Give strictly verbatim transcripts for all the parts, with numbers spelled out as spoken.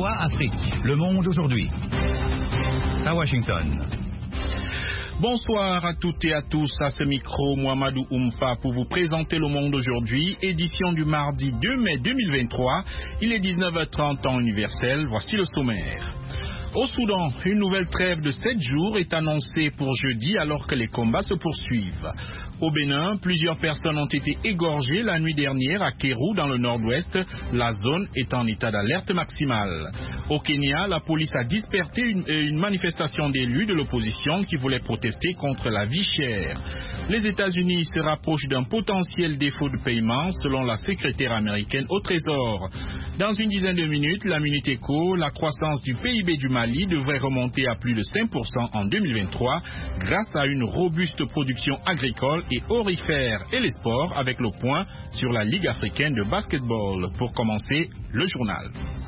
V O A Afrique, Le Monde aujourd'hui. À Washington. Bonsoir à toutes et à tous, à ce micro, Mohamedou Oumfa pour vous présenter Le Monde aujourd'hui, édition du mardi deux mai deux mille vingt-trois. Il est dix-neuf heures trente temps universel, voici le sommaire. Au Soudan, une nouvelle trêve de sept jours est annoncée pour jeudi alors que les combats se poursuivent. Au Bénin, plusieurs personnes ont été égorgées la nuit dernière à Kéru dans le nord-ouest. La zone est en état d'alerte maximale. Au Kenya, la police a dispersé une, une manifestation d'élus de l'opposition qui voulaient protester contre la vie chère. Les États-Unis se rapprochent d'un potentiel défaut de paiement selon la secrétaire américaine au Trésor. Dans une dizaine de minutes, la Minute Éco, la croissance du P I B du Mali devrait remonter à plus de cinq pour cent en deux mille vingt-trois grâce à une robuste production agricole et aurifère et les sports avec le point sur la Ligue africaine de basketball. Pour commencer, le journal.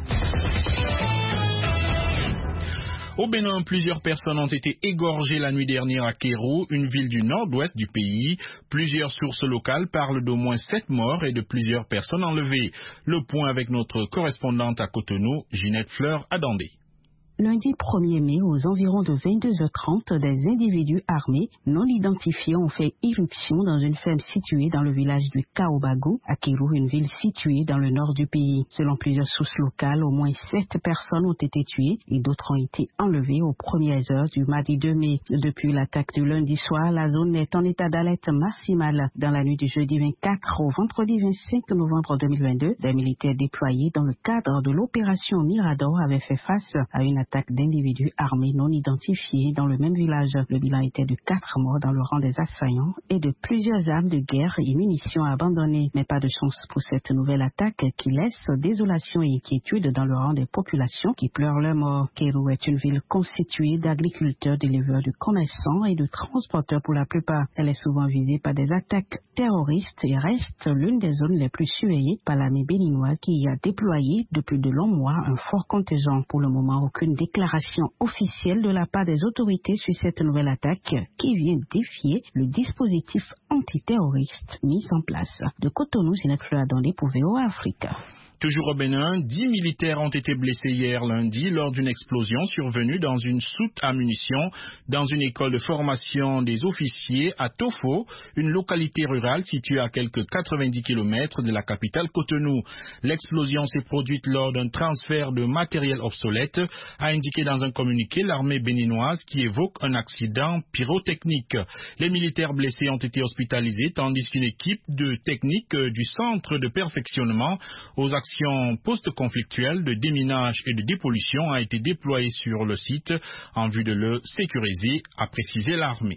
Au Bénin, plusieurs personnes ont été égorgées la nuit dernière à Kéru, une ville du nord-ouest du pays. Plusieurs sources locales parlent d'au moins sept morts et de plusieurs personnes enlevées. Le point avec notre correspondante à Cotonou, Ginette Fleur-Adandé. Lundi premier mai, aux environs de vingt-deux heures trente, des individus armés non identifiés ont fait irruption dans une ferme située dans le village du Kaobago, à Kéru, une ville située dans le nord du pays. Selon plusieurs sources locales, au moins sept personnes ont été tuées et d'autres ont été enlevées aux premières heures du mardi deux mai. Depuis l'attaque du lundi soir, la zone est en état d'alerte maximale. Dans la nuit du jeudi vingt-quatre au vendredi vingt-cinq novembre deux mille vingt-deux, des militaires déployés dans le cadre de l'opération Mirador avaient fait face à une attaque d'individus armés non identifiés dans le même village. Le bilan était de quatre morts dans le rang des assaillants et de plusieurs armes de guerre et munitions abandonnées. Mais pas de chance pour cette nouvelle attaque qui laisse désolation et inquiétude dans le rang des populations qui pleurent leur mort. Kéru est une ville constituée d'agriculteurs, d'éleveurs, de commerçants et de transporteurs pour la plupart. Elle est souvent visée par des attaques terroristes et reste l'une des zones les plus surveillées par l'armée béninoise qui y a déployé depuis de longs mois un fort contingent. Pour le moment, aucune déclaration officielle de la part des autorités sur cette nouvelle attaque qui vient défier le dispositif antiterroriste mis en place. De Cotonou, Ginette Fleur-Adandé pour V O A Afrique. Toujours au Bénin, dix militaires ont été blessés hier lundi lors d'une explosion survenue dans une soute à munitions dans une école de formation des officiers à Tofo, une localité rurale située à quelques quatre-vingt-dix kilomètres de la capitale Cotonou. L'explosion s'est produite lors d'un transfert de matériel obsolète, a indiqué dans un communiqué l'armée béninoise qui évoque un accident pyrotechnique. Les militaires blessés ont été hospitalisés tandis qu'une équipe de techniques du centre de perfectionnement aux actions post-conflictuelle de déminage et de dépollution a été déployée sur le site en vue de le sécuriser, a précisé l'armée.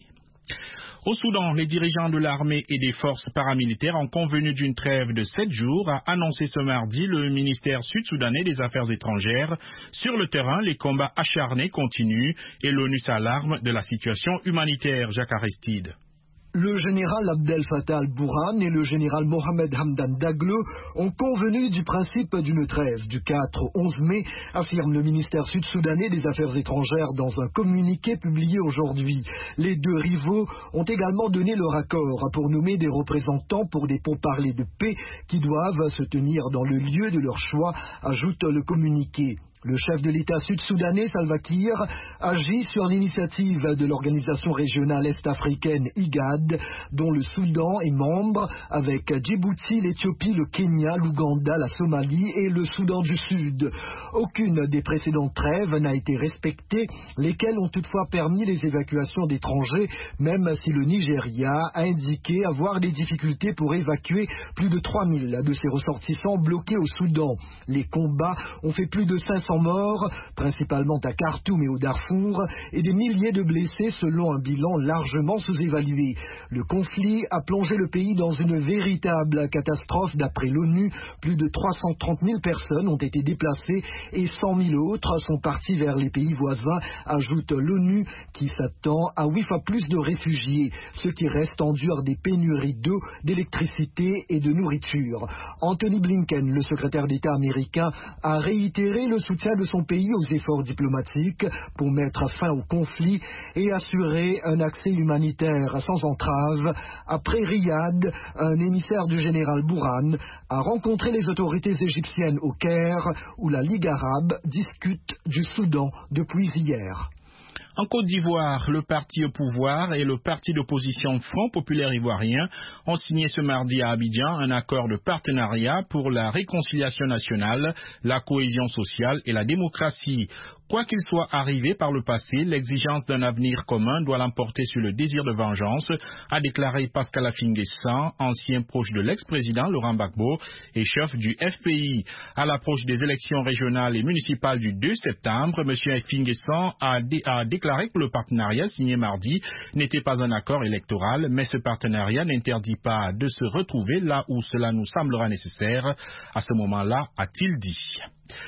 Au Soudan, les dirigeants de l'armée et des forces paramilitaires ont convenu d'une trêve de sept jours, a annoncé ce mardi le ministère sud-soudanais des Affaires étrangères. Sur le terrain, les combats acharnés continuent et l'ONU s'alarme de la situation humanitaire. Jacques Aristide. Le général Abdel Fattah al-Burhan et le général Mohamed Hamdan Daglo ont convenu du principe d'une trêve du quatre au onze mai, affirme le ministère sud-soudanais des Affaires étrangères dans un communiqué publié aujourd'hui. Les deux rivaux ont également donné leur accord pour nommer des représentants pour des pourparlers de paix qui doivent se tenir dans le lieu de leur choix, ajoute le communiqué. Le chef de l'État sud-soudanais, Salva Kiir, agit sur l'initiative de l'organisation régionale est-africaine I G A D, dont le Soudan est membre, avec Djibouti, l'Éthiopie, le Kenya, l'Ouganda, la Somalie et le Soudan du Sud. Aucune des précédentes trêves n'a été respectée, lesquelles ont toutefois permis les évacuations d'étrangers, même si le Nigeria a indiqué avoir des difficultés pour évacuer plus de trois mille de ses ressortissants bloqués au Soudan. Les combats ont fait plus de cinq cents morts, principalement à Khartoum et au Darfour, et des milliers de blessés selon un bilan largement sous-évalué. Le conflit a plongé le pays dans une véritable catastrophe d'après l'ONU. Plus de trois cent trente mille personnes ont été déplacées et cent mille autres sont partis vers les pays voisins, ajoute l'ONU qui s'attend à huit fois plus de réfugiés. Ceux qui restent endurent des pénuries d'eau, d'électricité et de nourriture. Anthony Blinken, le secrétaire d'État américain, a réitéré le soutien soutien de son pays aux efforts diplomatiques pour mettre fin au conflit et assurer un accès humanitaire sans entrave. Après Riyad, un émissaire du général Bourhan a rencontré les autorités égyptiennes au Caire, où la Ligue arabe discute du Soudan depuis hier. En Côte d'Ivoire, le parti au pouvoir et le parti d'opposition Front populaire ivoirien ont signé ce mardi à Abidjan un accord de partenariat pour la réconciliation nationale, la cohésion sociale et la démocratie. Quoi qu'il soit arrivé par le passé, l'exigence d'un avenir commun doit l'emporter sur le désir de vengeance, a déclaré Pascal Affi-N'Guessan, ancien proche de l'ex-président Laurent Gbagbo et chef du F P I. À l'approche des élections régionales et municipales du deux septembre, M. Affi-N'Guessan a, dé a déclaré que le partenariat signé mardi n'était pas un accord électoral, mais ce partenariat n'interdit pas de se retrouver là où cela nous semblera nécessaire. À ce moment-là, a-t-il dit.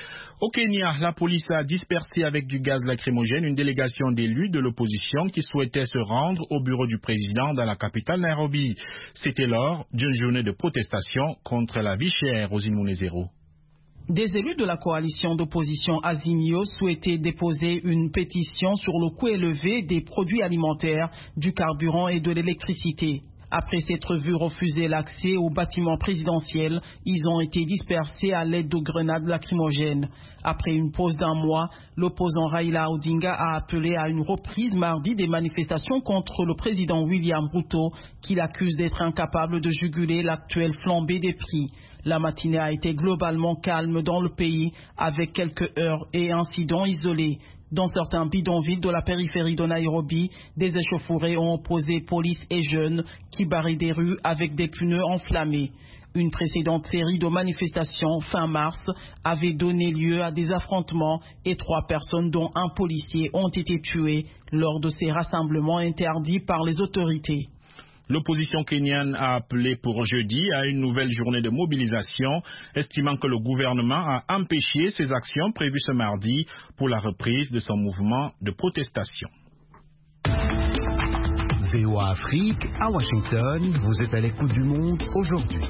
Au Kenya, la police a dispersé avec du gaz lacrymogène une délégation d'élus de l'opposition qui souhaitaient se rendre au bureau du président dans la capitale Nairobi. C'était lors d'une journée de protestation contre la vie chère aux îles Munezero. Des élus de la coalition d'opposition Azimio souhaitaient déposer une pétition sur le coût élevé des produits alimentaires, du carburant et de l'électricité. Après s'être vu refuser l'accès au bâtiment présidentiel, ils ont été dispersés à l'aide de grenades lacrymogènes. Après une pause d'un mois, l'opposant Raila Odinga a appelé à une reprise mardi des manifestations contre le président William Ruto, qu'il accuse d'être incapable de juguler l'actuelle flambée des prix. La matinée a été globalement calme dans le pays, avec quelques heurts et incidents isolés. Dans certains bidonvilles de la périphérie de Nairobi, des échauffourées ont opposé police et jeunes qui barraient des rues avec des pneus enflammés. Une précédente série de manifestations fin mars avait donné lieu à des affrontements et trois personnes dont un policier ont été tuées lors de ces rassemblements interdits par les autorités. L'opposition kenyane a appelé pour jeudi à une nouvelle journée de mobilisation, estimant que le gouvernement a empêché ses actions prévues ce mardi pour la reprise de son mouvement de protestation. V O A Afrique, à Washington, vous êtes à l'écoute du monde aujourd'hui.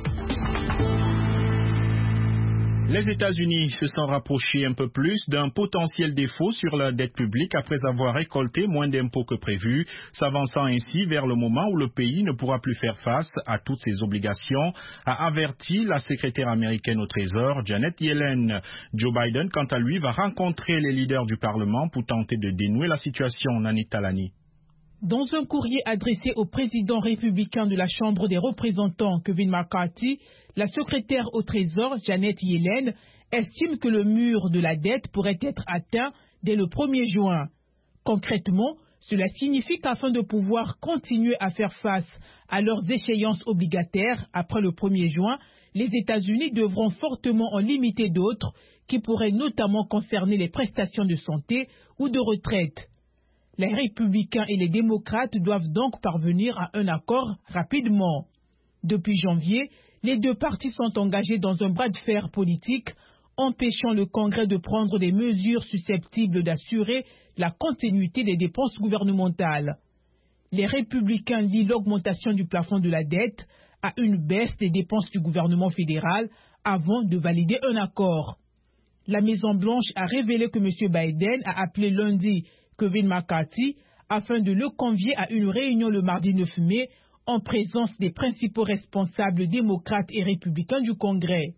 Les États-Unis se sont rapprochés un peu plus d'un potentiel défaut sur la dette publique après avoir récolté moins d'impôts que prévu, s'avançant ainsi vers le moment où le pays ne pourra plus faire face à toutes ses obligations, a averti la secrétaire américaine au Trésor, Janet Yellen. Joe Biden, quant à lui, va rencontrer les leaders du Parlement pour tenter de dénouer la situation. Nani Talani. Dans un courrier adressé au président républicain de la Chambre des représentants, Kevin McCarthy, la secrétaire au Trésor, Janet Yellen, estime que le mur de la dette pourrait être atteint dès le premier juin. Concrètement, cela signifie qu'afin de pouvoir continuer à faire face à leurs échéances obligataires après le premier juin, les États-Unis devront fortement en limiter d'autres qui pourraient notamment concerner les prestations de santé ou de retraite. Les républicains et les démocrates doivent donc parvenir à un accord rapidement. Depuis janvier, les deux partis sont engagés dans un bras de fer politique, empêchant le Congrès de prendre des mesures susceptibles d'assurer la continuité des dépenses gouvernementales. Les républicains lient l'augmentation du plafond de la dette à une baisse des dépenses du gouvernement fédéral avant de valider un accord. La Maison-Blanche a révélé que M. Biden a appelé lundi Kevin McCarthy afin de le convier à une réunion le mardi neuf mai en présence des principaux responsables démocrates et républicains du Congrès.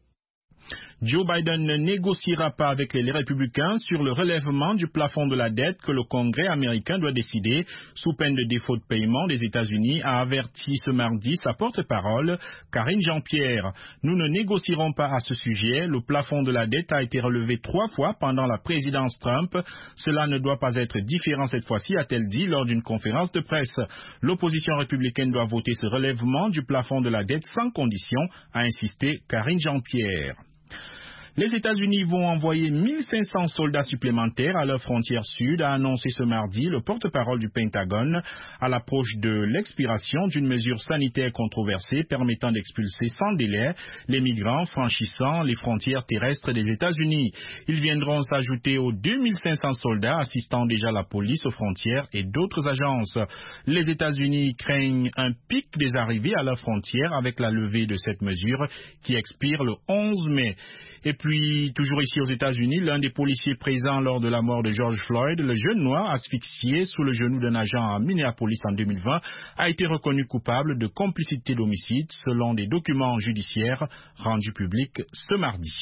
Joe Biden ne négociera pas avec les républicains sur le relèvement du plafond de la dette que le Congrès américain doit décider sous peine de défaut de paiement des États-Unis, a averti ce mardi sa porte-parole, Karine Jean-Pierre. Nous ne négocierons pas à ce sujet. Le plafond de la dette a été relevé trois fois pendant la présidence Trump. Cela ne doit pas être différent cette fois-ci, a-t-elle dit lors d'une conférence de presse. L'opposition républicaine doit voter ce relèvement du plafond de la dette sans condition, a insisté Karine Jean-Pierre. Les États-Unis vont envoyer mille cinq cents soldats supplémentaires à leur frontière sud, a annoncé ce mardi le porte-parole du Pentagone, à l'approche de l'expiration d'une mesure sanitaire controversée permettant d'expulser sans délai les migrants franchissant les frontières terrestres des États-Unis. Ils viendront s'ajouter aux deux mille cinq cents soldats assistant déjà la police aux frontières et d'autres agences. Les États-Unis craignent un pic des arrivées à leurs frontières avec la levée de cette mesure qui expire le onze mai. Et Et puis, toujours ici aux États-Unis, l'un des policiers présents lors de la mort de George Floyd, le jeune noir asphyxié sous le genou d'un agent à Minneapolis en deux mille vingt, a été reconnu coupable de complicité d'homicide selon des documents judiciaires rendus publics ce mardi.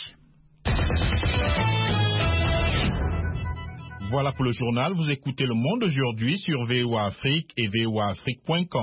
Voilà pour le journal. Vous écoutez Le Monde aujourd'hui sur V O A Afrique et V O A Afrique point com.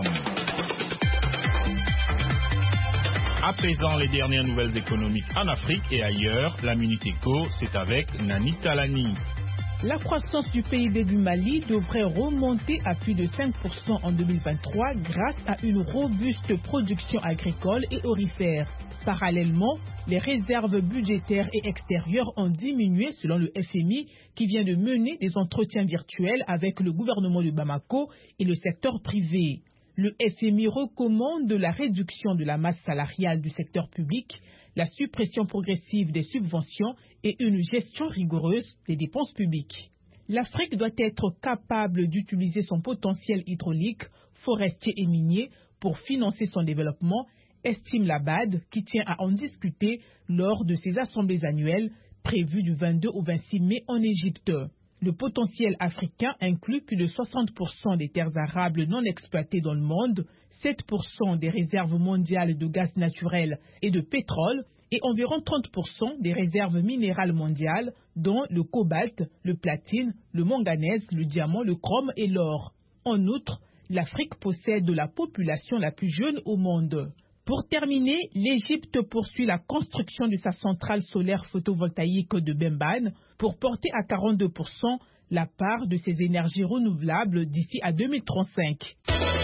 À présent, les dernières nouvelles économiques en Afrique et ailleurs. La Minute Éco, c'est avec Nani Talani. La croissance du P I B du Mali devrait remonter à plus de cinq pour cent en deux mille vingt-trois grâce à une robuste production agricole et aurifère. Parallèlement, les réserves budgétaires et extérieures ont diminué selon le F M I qui vient de mener des entretiens virtuels avec le gouvernement de Bamako et le secteur privé. Le F M I recommande la réduction de la masse salariale du secteur public, la suppression progressive des subventions et une gestion rigoureuse des dépenses publiques. L'Afrique doit être capable d'utiliser son potentiel hydraulique, forestier et minier pour financer son développement, estime la B A D, qui tient à en discuter lors de ses assemblées annuelles prévues du vingt-deux au vingt-six mai en Égypte. Le potentiel africain inclut plus de soixante pour cent des terres arables non exploitées dans le monde, sept pour cent des réserves mondiales de gaz naturel et de pétrole et environ trente pour cent des réserves minérales mondiales, dont le cobalt, le platine, le manganèse, le diamant, le chrome et l'or. En outre, l'Afrique possède la population la plus jeune au monde. Pour terminer, l'Égypte poursuit la construction de sa centrale solaire photovoltaïque de Bemban pour porter à quarante-deux pour cent la part de ses énergies renouvelables d'ici à deux mille trente-cinq.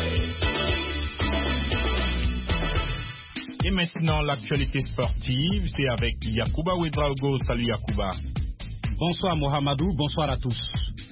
Et maintenant, l'actualité sportive, c'est avec Yacouba Ouedraogo. Salut Yacouba. Bonsoir Mohamedou, bonsoir à tous.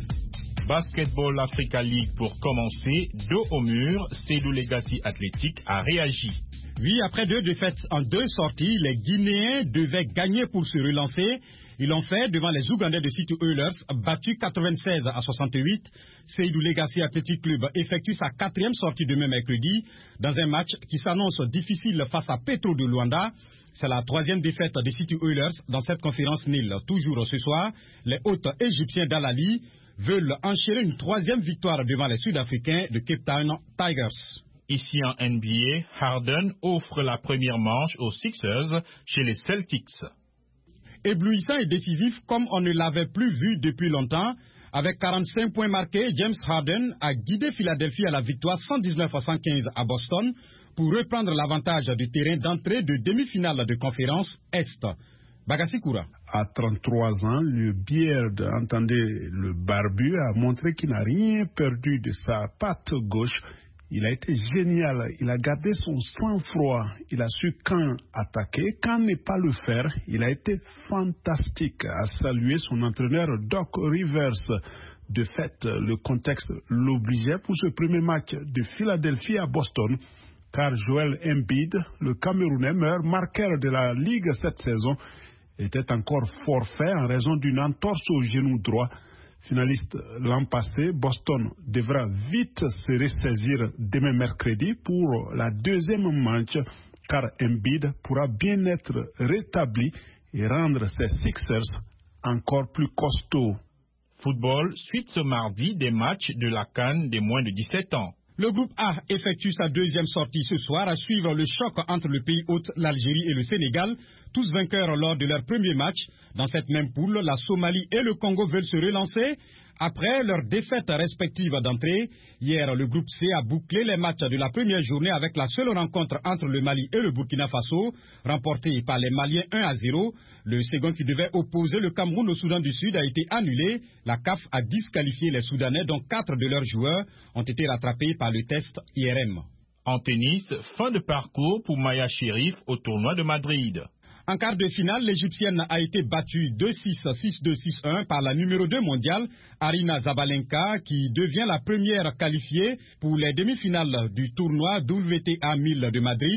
Basketball Africa League pour commencer, dos au mur, Seydou Legacy Athletic a réagi. Oui, après deux défaites en deux sorties, les Guinéens devaient gagner pour se relancer. Ils l'ont fait devant les Ougandais de City Oilers, battus quatre-vingt-seize à soixante-huit. Seydou Legacy Athletic Club effectue sa quatrième sortie demain mercredi dans un match qui s'annonce difficile face à Petro de Luanda. C'est la troisième défaite des City Oilers dans cette conférence Nil. Toujours ce soir, les hôtes égyptiens d'Al-Ali veulent enchaîner une troisième victoire devant les Sud-Africains de Cape Town Tigers. Ici en N B A, Harden offre la première manche aux Sixers chez les Celtics. Éblouissant et décisif comme on ne l'avait plus vu depuis longtemps, avec quarante-cinq points marqués, James Harden a guidé Philadelphie à la victoire cent dix-neuf à cent quinze à Boston pour reprendre l'avantage du terrain d'entrée de demi-finale de conférence Est. Bagassi Koura. À trente-trois ans, le Beard, entendez le barbu, a montré qu'il n'a rien perdu de sa patte gauche. Il a été génial, il a gardé son sang-froid, il a su quand attaquer, quand ne pas le faire. Il a été fantastique, à saluer son entraîneur Doc Rivers. De fait, le contexte l'obligeait pour ce premier match de Philadelphie à Boston, car Joel Embiid, le Camerounais meilleur marqueur de la Ligue cette saison, était encore forfait en raison d'une entorse au genou droit. Finaliste l'an passé, Boston devra vite se ressaisir demain mercredi pour la deuxième manche, car Embiid pourra bien être rétabli et rendre ses Sixers encore plus costauds. Football, suite ce mardi des matchs de la CAN des moins de dix-sept ans. Le groupe A effectue sa deuxième sortie ce soir à suivre le choc entre le pays hôte, l'Algérie et le Sénégal, tous vainqueurs lors de leur premier match. Dans cette même poule, la Somalie et le Congo veulent se relancer après leurs défaites respectives d'entrée. Hier, le groupe C a bouclé les matchs de la première journée avec la seule rencontre entre le Mali et le Burkina Faso, remportée par les Maliens un à zéro. Le second qui devait opposer le Cameroun au Soudan du Sud a été annulé. La C A F a disqualifié les Soudanais, dont quatre de leurs joueurs ont été rattrapés par le test I R M. En tennis, fin de parcours pour Maya Sherif au tournoi de Madrid. En quart de finale, l'Égyptienne a été battue deux six, six deux, six un par la numéro deux mondiale, Arina Zabalenka, qui devient la première qualifiée pour les demi-finales du tournoi W T A mille de Madrid.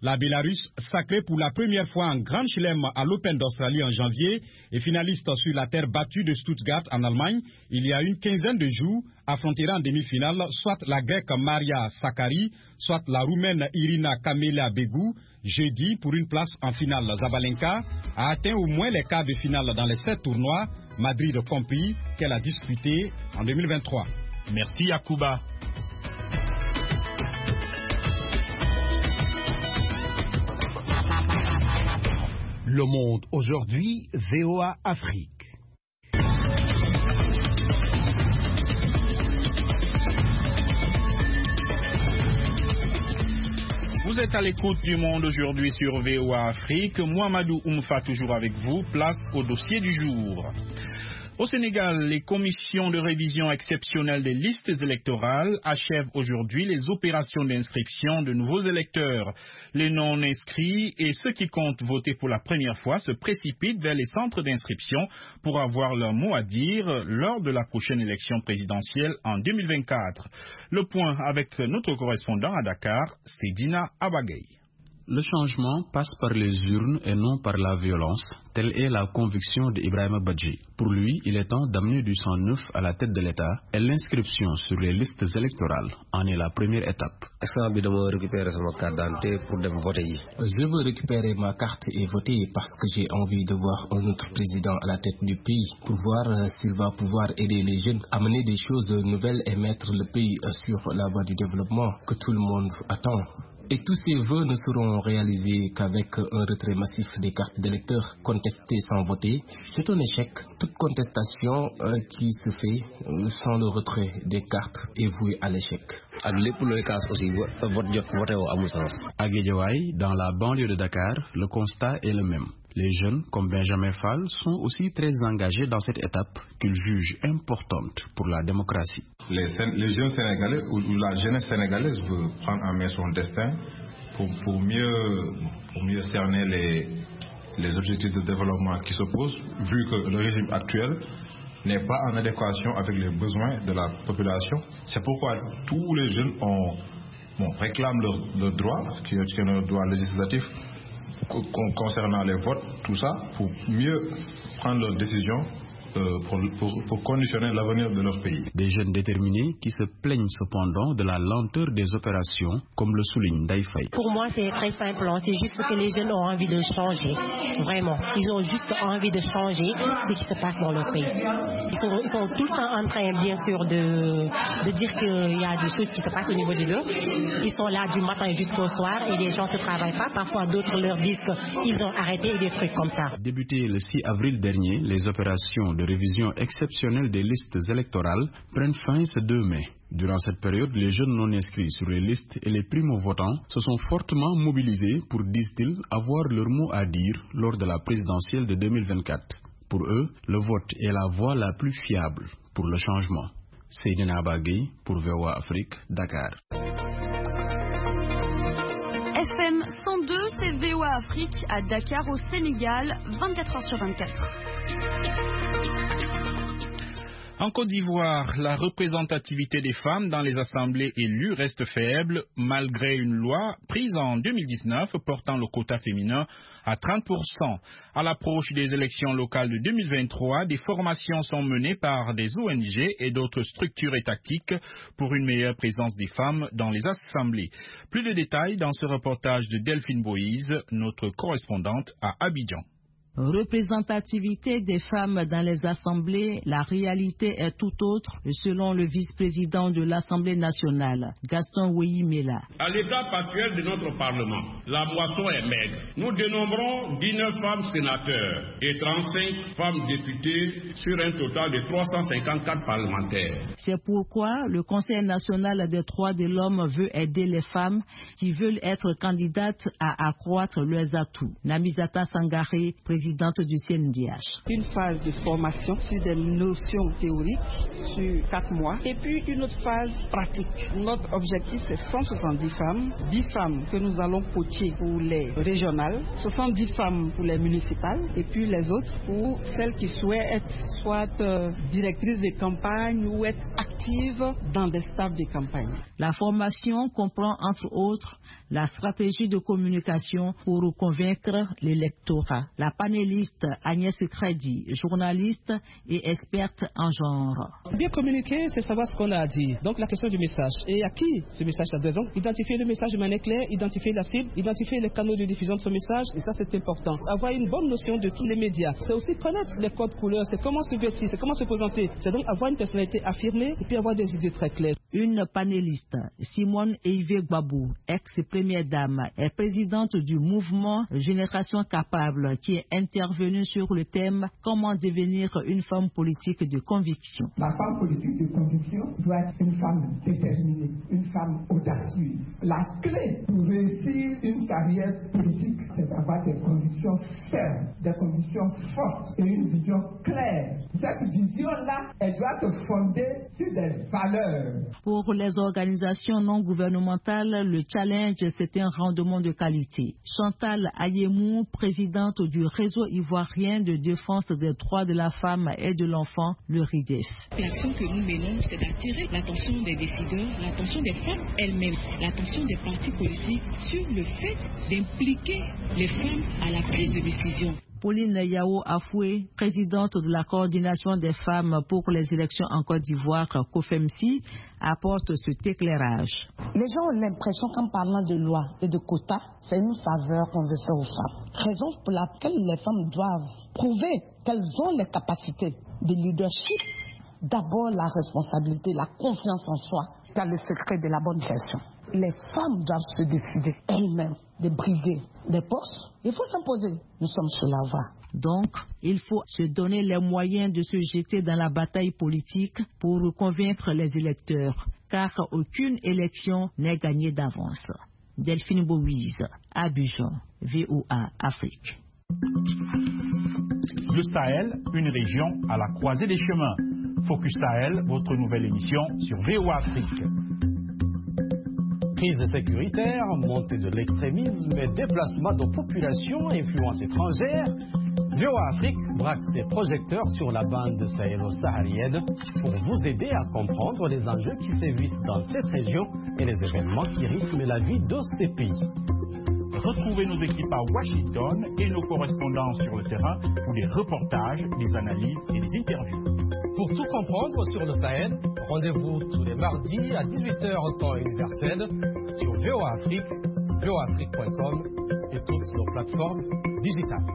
La Bélarus, sacrée pour la première fois en Grand Chelem à l'Open d'Australie en janvier et finaliste sur la terre battue de Stuttgart en Allemagne, il y a une quinzaine de jours, affrontera en demi-finale soit la Grecque Maria Sakkari, soit la Roumaine Irina Camelia Begu. Jeudi, pour une place en finale, Zabalenka a atteint au moins les quarts de finale dans les sept tournois, Madrid compris, qu'elle a disputé en deux mille vingt-trois. Merci Yacouba. Le Monde aujourd'hui, V O A Afrique. Vous êtes à l'écoute du Monde aujourd'hui sur V O A Afrique. Mohamedou Oumfa toujours avec vous. Place au dossier du jour. Au Sénégal, les commissions de révision exceptionnelle des listes électorales achèvent aujourd'hui les opérations d'inscription de nouveaux électeurs. Les non-inscrits et ceux qui comptent voter pour la première fois se précipitent vers les centres d'inscription pour avoir leur mot à dire lors de la prochaine élection présidentielle en deux mille vingt-quatre. Le point avec notre correspondant à Dakar, c'est Dina Abagay. Le changement passe par les urnes et non par la violence, telle est la conviction d'Ibrahima Badji. Pour lui, il est temps d'amener du sang neuf à la tête de l'État et l'inscription sur les listes électorales en est la première étape. Je veux récupérer ma carte et voter parce que j'ai envie de voir un autre président à la tête du pays pour voir s'il va pouvoir aider les jeunes à mener des choses nouvelles et mettre le pays sur la voie du développement que tout le monde attend. Et tous ces vœux ne seront réalisés qu'avec un retrait massif des cartes d'électeurs contestées sans voter. C'est un échec. Toute contestation euh, qui se fait euh, sans le retrait des cartes est vouée à l'échec. À Guédiawaye, dans la banlieue de Dakar, le constat est le même. Les jeunes, comme Benjamin Fall, sont aussi très engagés dans cette étape qu'ils jugent importante pour la démocratie. Les, les jeunes Sénégalais ou la jeunesse sénégalaise veut prendre en main son destin pour, pour, mieux, pour mieux cerner les, les objectifs de développement qui se posent, vu que le régime actuel n'est pas en adéquation avec les besoins de la population. C'est pourquoi tous les jeunes ont, bon, réclament leur, leur droit, qui est leur droit législatif, concernant les votes, tout ça, pour mieux prendre leurs décisions euh, pour, pour, pour conditionner l'avenir de leur pays. Des jeunes déterminés qui se plaignent cependant de la lenteur des opérations, comme le souligne Daïfaï. Pour moi, c'est très simple. C'est juste que les jeunes ont envie de changer. Vraiment. Ils ont juste envie de changer ce qui se passe dans leur pays. Ils sont, ils sont tous en train, bien sûr, de, de dire qu'il y a des choses qui se passent au niveau de l'eux. Ils sont là du matin jusqu'au soir et les gens ne travaillent pas. Parfois, d'autres leur disent qu'ils ont arrêté et des trucs comme ça. Débuté le six avril dernier, les opérations de révision exceptionnelle des listes électorales prennent fin ce deux mai. Durant cette période, les jeunes non inscrits sur les listes et les primo-votants se sont fortement mobilisés pour, disent-ils, avoir leur mot à dire lors de la présidentielle de deux mille vingt-quatre. Pour eux, le vote est la voie la plus fiable pour le changement. Seydina Abagay pour V O A Afrique, Dakar. F M cent deux, c'est V O A Afrique à Dakar au Sénégal, vingt-quatre heures sur vingt-quatre. En Côte d'Ivoire, la représentativité des femmes dans les assemblées élues reste faible, malgré une loi prise en deux mille dix-neuf portant le quota féminin à trente pour cent. À l'approche des élections locales de deux mille vingt-trois, des formations sont menées par des O N G et d'autres structures étatiques pour une meilleure présence des femmes dans les assemblées. Plus de détails dans ce reportage de Delphine Boïse, notre correspondante à Abidjan. Représentativité des femmes dans les assemblées, la réalité est tout autre selon le vice-président de l'Assemblée nationale, Gaston Ouéhi-Mela. À l'étape actuelle de notre Parlement, la moisson est maigre. Nous dénombrons dix-neuf femmes sénateurs et trente-cinq femmes députées sur un total de trois cent cinquante-quatre parlementaires. C'est pourquoi le Conseil national des droits de l'homme veut aider les femmes qui veulent être candidates à accroître leurs atouts. Namizata Sangaré, présidente du C N D H. Une phase de formation sur des notions théoriques sur quatre mois et puis une autre phase pratique. Notre objectif c'est cent soixante-dix femmes, dix femmes que nous allons coacher pour les régionales, soixante-dix femmes pour les municipales et puis les autres pour celles qui souhaitent être soit euh, directrices de campagne ou être actives active dans des staffs de campagne. La formation comprend entre autres la stratégie de communication pour convaincre l'électorat. La panéliste Agnès Crédit, journaliste et experte en genre. Bien communiquer, c'est savoir ce qu'on a à dire. Donc la question du message. Et à qui ce message s'adresse? Donc identifier le message de manière claire, identifier la cible, identifier les canaux de diffusion de ce message. Et ça, c'est important. Avoir une bonne notion de tous les médias. C'est aussi connaître les codes couleurs. C'est comment se vêtir, c'est comment se présenter. C'est donc avoir une personnalité affirmée et puis avoir des idées très claires. Une panéliste, Simone Eivé Gbabou, ex-première dame, est présidente du mouvement Génération Capable qui est intervenue sur le thème « Comment devenir une femme politique de conviction ». La femme politique de conviction doit être une femme déterminée, une femme audacieuse. La clé pour réussir une carrière politique, c'est d'avoir des convictions fermes, des convictions fortes et une vision claire. Cette vision-là, elle doit se fonder sur des valeurs. Pour les organisations non gouvernementales, le challenge, c'est un rendement de qualité. Chantal Ayemou, présidente du réseau ivoirien de défense des droits de la femme et de l'enfant, le RIDEF. L'action que nous menons, c'est d'attirer l'attention des décideurs, l'attention des femmes elles-mêmes, l'attention des partis politiques sur le fait d'impliquer les femmes à la prise de décision. Pauline Yao Afoué, présidente de la coordination des femmes pour les élections en Côte d'Ivoire, COFEMSI, apporte cet éclairage. Les gens ont l'impression qu'en parlant de loi et de quotas, c'est une faveur qu'on veut faire aux femmes. Raison pour laquelle les femmes doivent prouver qu'elles ont les capacités de leadership, d'abord la responsabilité, la confiance en soi, car le secret de la bonne gestion. Les femmes doivent se décider elles-mêmes de briguer des postes. Il faut s'imposer. Nous sommes sur la voie. Donc, il faut se donner les moyens de se jeter dans la bataille politique pour convaincre les électeurs, car aucune élection n'est gagnée d'avance. Delphine Bouise, Abidjan, V O A Afrique. Le Sahel, une région à la croisée des chemins. Focus Sahel, votre nouvelle émission sur V O A Afrique. Crise sécuritaire, montée de l'extrémisme et déplacement de populations, influence étrangère, V O A Afrique braque ses projecteurs sur la bande sahélo-saharienne pour vous aider à comprendre les enjeux qui sévissent dans cette région et les événements qui rythment la vie de ces pays. Retrouvez nos équipes à Washington et nos correspondants sur le terrain pour des reportages, des analyses et des interviews. Pour tout comprendre sur le Sahel, rendez-vous tous les mardis à dix-huit heures au temps universel sur V O A Afrique, V O A Afrique point com et toutes nos plateformes digitales.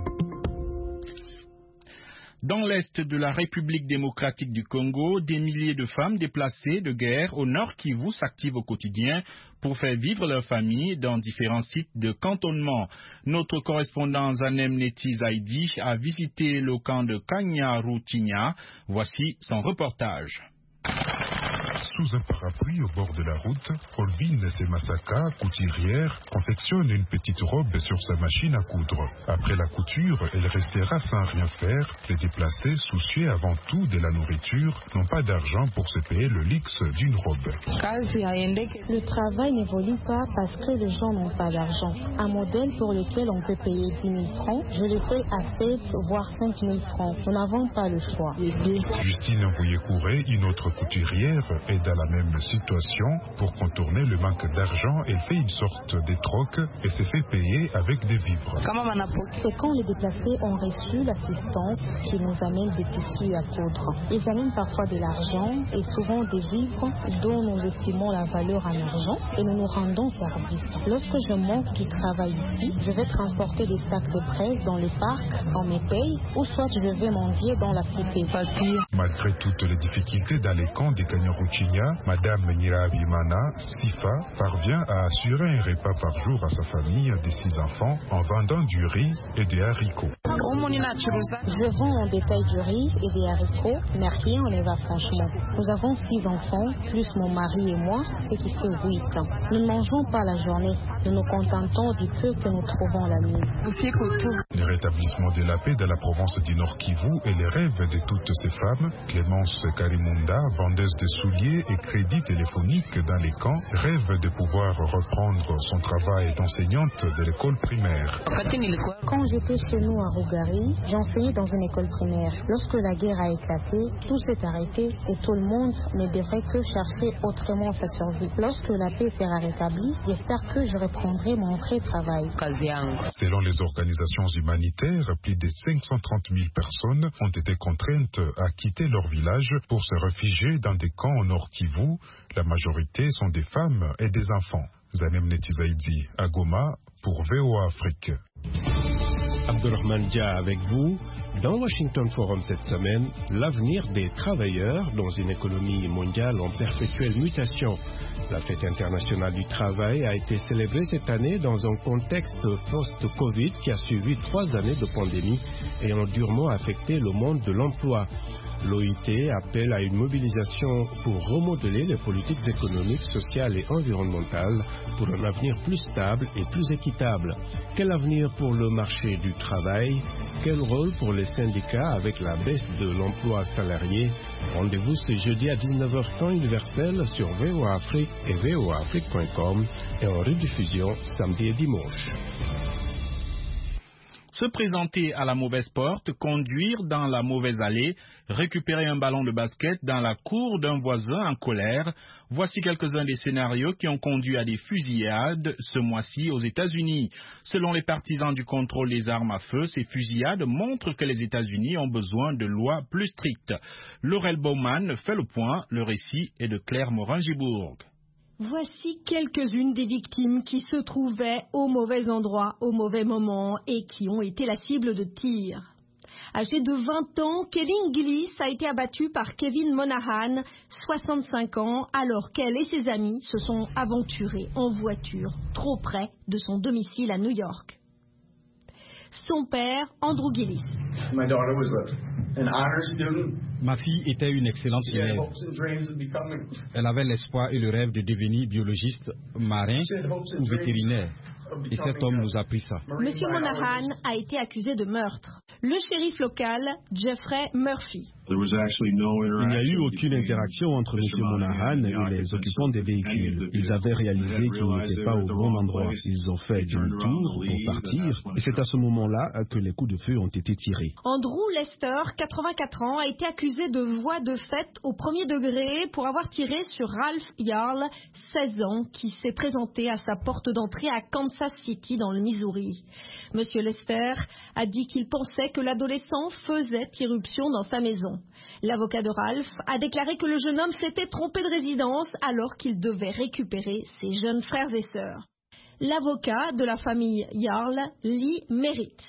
Dans l'est de la République démocratique du Congo, des milliers de femmes déplacées de guerre au nord Kivu s'activent au quotidien pour faire vivre leur famille dans différents sites de cantonnement. Notre correspondant Zanem Neti Zaidi a visité le camp de Kanyaruchinya. Voici son reportage. Sous un parapluie au bord de la route, Olbine Semassaka, couturière, confectionne une petite robe sur sa machine à coudre. Après la couture, elle restera sans rien faire. Les déplacés, soucieux avant tout de la nourriture, n'ont pas d'argent pour se payer le luxe d'une robe. Le travail n'évolue pas parce que les gens n'ont pas d'argent. Un modèle pour lequel on peut payer dix mille francs, je le fais à sept voire cinq mille francs. Nous n'avons pas le choix. Justine Envoyé-Couré, une autre couturière, est dans la même situation. Pour contourner le manque d'argent, elle fait une sorte de troc et se fait payer avec des vivres. C'est quand les déplacés ont reçu l'assistance qui nous amène des tissus à coudre. Ils amènent parfois de l'argent et souvent des vivres dont nous estimons la valeur en argent et nous nous rendons service. Lorsque je manque du travail ici, je vais transporter des sacs de presse dans le parc, on me paye, ou soit je vais mendier dans la cité. Malgré toutes les difficultés dans les camps de Kanyaruchinya, Madame Nyirabimana Sifa parvient à assurer un repas par jour à sa famille de six enfants en vendant du riz et des haricots. Je vends en détail du riz et des haricots, mais rien ne va franchement. Nous avons six enfants, plus mon mari et moi, ce qui fait huit. Nous ne mangeons pas la journée. Nous nous contentons du peu que nous trouvons la nuit. Le rétablissement de la paix dans la province du Nord Kivu est le rêve de toutes ces femmes. Clémence Karimunda, vendeuse de souliers et crédits téléphoniques dans les camps, rêve de pouvoir reprendre son travail d'enseignante de l'école primaire. Quand j'étais chez nous à Rougari, j'enseignais dans une école primaire. Lorsque la guerre a éclaté, tout s'est arrêté et tout le monde ne devrait que chercher autrement sa survie. Lorsque la paix sera rétablie, j'espère que je reprendrai mon vrai travail. Selon les organisations humanitaires, plus de cinq cent trente mille personnes ont été contraintes à quitter leur village pour se réfugier dans des camps au Nord Kivu. La majorité sont des femmes et des enfants. Zanem Netizaidi à Goma pour V O A Afrique. Abdurrahman Dia avec vous. Dans Washington Forum cette semaine, l'avenir des travailleurs dans une économie mondiale en perpétuelle mutation. La fête internationale du travail a été célébrée cette année dans un contexte post-Covid qui a suivi trois années de pandémie ayant durement affecté le monde de l'emploi. L'O I T appelle à une mobilisation pour remodeler les politiques économiques, sociales et environnementales pour un avenir plus stable et plus équitable. Quel avenir pour le marché du travail? Quel rôle pour les syndicats avec la baisse de l'emploi salarié? Rendez-vous ce jeudi à dix-neuf heures temps universel sur V O A Afrique et V O A Afrique point com et en rediffusion samedi et dimanche. Se présenter à la mauvaise porte, conduire dans la mauvaise allée, récupérer un ballon de basket dans la cour d'un voisin en colère, voici quelques-uns des scénarios qui ont conduit à des fusillades ce mois-ci aux États-Unis. Selon les partisans du contrôle des armes à feu, ces fusillades montrent que les États-Unis ont besoin de lois plus strictes. Laurel Bowman fait le point, le récit est de Claire Morin-Gibourg. Voici quelques-unes des victimes qui se trouvaient au mauvais endroit, au mauvais moment et qui ont été la cible de tirs. Âgé de vingt ans, Kevin Gillis a été abattu par Kevin Monahan, soixante-cinq ans, alors qu'elle et ses amis se sont aventurés en voiture trop près de son domicile à New York. Son père, Andrew Gillis. Ma fille était une excellente élève. Elle avait l'espoir et le rêve de devenir biologiste, marin ou vétérinaire. Et cet homme nous a pris ça. Monsieur Monahan a été accusé de meurtre. Le shérif local, Jeffrey Murphy. Il n'y a eu aucune interaction entre M. Monahan et les occupants des véhicules. Ils avaient réalisé qu'ils n'étaient pas au bon endroit. Ils ont fait demi-tour pour partir. Et c'est à ce moment-là que les coups de feu ont été tirés. Andrew Lester, quatre-vingt-quatre ans, a été accusé de voie de fait au premier degré pour avoir tiré sur Ralph Yarl, seize ans, qui s'est présenté à sa porte d'entrée à Kansas City dans le Missouri. Monsieur Lester a dit qu'il pensait que l'adolescent faisait irruption dans sa maison. L'avocat de Ralph a déclaré que le jeune homme s'était trompé de résidence alors qu'il devait récupérer ses jeunes frères et sœurs. L'avocat de la famille Yarl, Lee Merritt.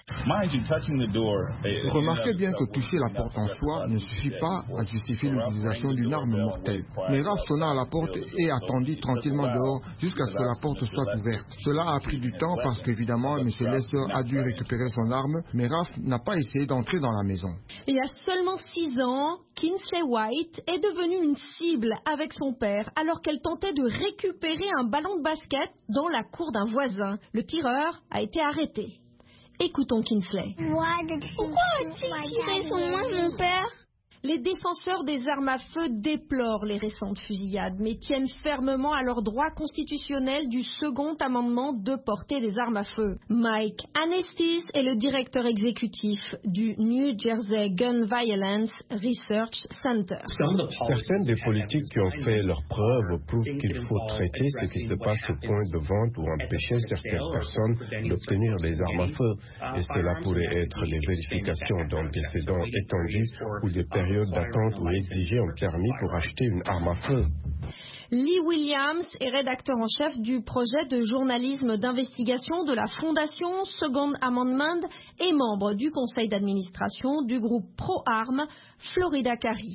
Remarquez bien que toucher la porte en soi ne suffit pas à justifier l'utilisation d'une arme mortelle. Mais Raph sonna à la porte et attendit tranquillement dehors jusqu'à ce que la porte soit ouverte. Cela a pris du temps parce qu'évidemment, M. Lester a dû récupérer son arme, mais Raph n'a pas essayé d'entrer dans la maison. Il y a seulement six ans, Kinsley White est devenue une cible avec son père alors qu'elle tentait de récupérer un ballon de basket dans la cour d'un voisin. Le tireur a été arrêté. Écoutons Kinsley. Pourquoi a-t-il tiré sur moi, mon père? Les défenseurs des armes à feu déplorent les récentes fusillades, mais tiennent fermement à leur droit constitutionnel du second amendement de porter des armes à feu. Mike Anestis est le directeur exécutif du New Jersey Gun Violence Research Center. Certaines des politiques qui ont fait leurs preuves prouvent qu'il faut traiter ce qui se passe au point de vente ou empêcher certaines personnes d'obtenir des armes à feu. Et cela pourrait être les vérifications d'antécédents étendus ou des périodes d'attente ou exiger un permis pour acheter une arme à feu. Lee Williams est rédacteur en chef du projet de journalisme d'investigation de la Fondation Second Amendment et membre du conseil d'administration du groupe pro-armes Florida Carry.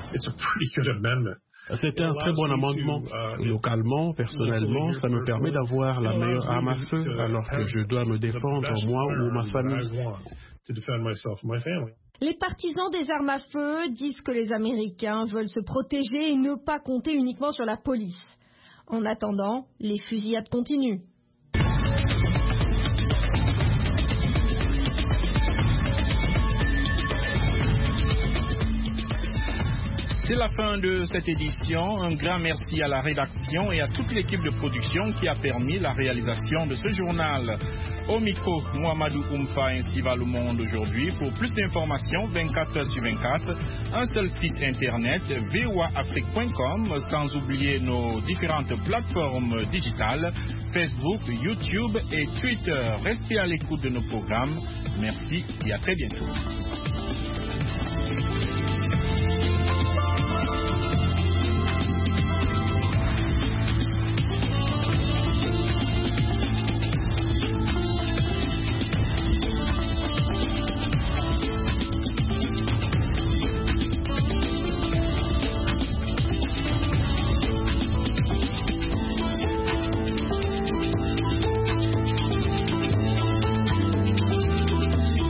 C'est un très bon amendement. Localement, personnellement, ça me permet d'avoir la meilleure arme à feu alors que je dois me défendre moi ou ma famille. Les partisans des armes à feu disent que les Américains veulent se protéger et ne pas compter uniquement sur la police. En attendant, les fusillades continuent. C'est la fin de cette édition. Un grand merci à la rédaction et à toute l'équipe de production qui a permis la réalisation de ce journal. Au micro, Mohamedou Oumfa ainsi va le monde aujourd'hui. Pour plus d'informations, vingt-quatre heures sur vingt-quatre, un seul site internet, v o a afrique point com, sans oublier nos différentes plateformes digitales, Facebook, YouTube et Twitter. Restez à l'écoute de nos programmes. Merci et à très bientôt.